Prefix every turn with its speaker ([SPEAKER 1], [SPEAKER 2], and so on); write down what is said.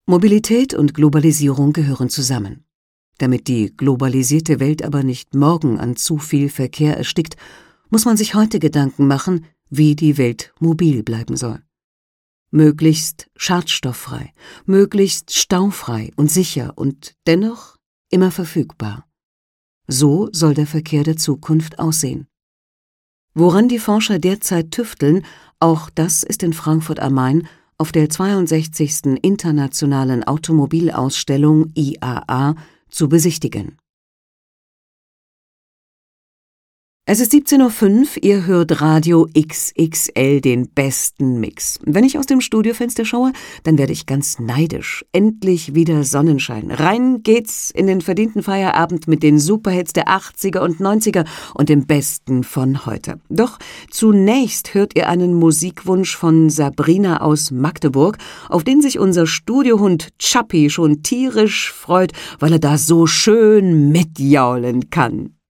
[SPEAKER 1] Mobilität und Globalisierung gehören zusammen. Damit die globalisierte Welt aber nicht morgen an zu viel Verkehr erstickt, muss man sich heute Gedanken machen, wie die Welt mobil bleiben soll. Möglichst schadstofffrei, möglichst staufrei und sicher und dennoch immer verfügbar. So soll der Verkehr der Zukunft aussehen. Woran die Forscher derzeit tüfteln, auch das ist in Frankfurt am Main auf der 62. Internationalen Automobilausstellung IAA zu besichtigen. Es ist 17:05 Uhr, ihr hört Radio XXL, den besten Mix. Wenn ich aus dem Studiofenster schaue, dann werde ich ganz neidisch. Endlich wieder Sonnenschein. Rein geht's in den verdienten Feierabend mit den Superhits der 80er und 90er und dem Besten von heute. Doch zunächst hört ihr einen Musikwunsch von Sabrina aus Magdeburg, auf den sich unser Studiohund Chappi schon tierisch freut, weil er da so schön mitjaulen kann.